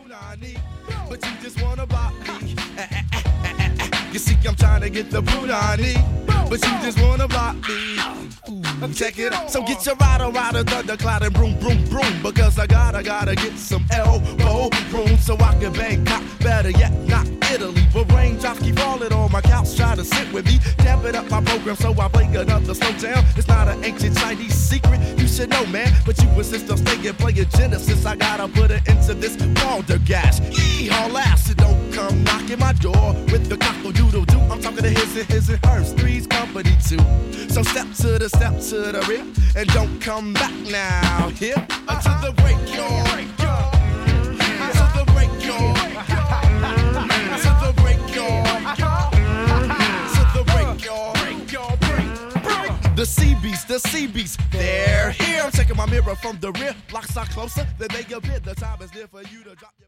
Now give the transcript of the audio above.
Punani, but you just wanna block me. You see, I'm trying to get the Punani, but you just wanna block me. Ooh, check it out. So get your rider, thundercloud and broom, broom, broom. Because I gotta get some elbow room so I can bang cop. Better yet, not Italy. But raindrops keep falling on my couch, try to sit with me. Damp it up my program so I play another slow down. It's not an ancient Chinese secret, you should know, man. But you insist on staying playing Genesis. I gotta put it into this balderdash. Haul ass, so don't come knocking my door with the cockle-doodle-doo. I'm talking to his and hers, three's company too. So step to the rear, and don't come back now. Here, until the break, y'all. Until the break, y'all. Until the break, y'all. Until the break, y'all. The sea beast, they're here. I'm checking my mirror from the rear. Blocks are closer than they appear. The time is near for you to drop your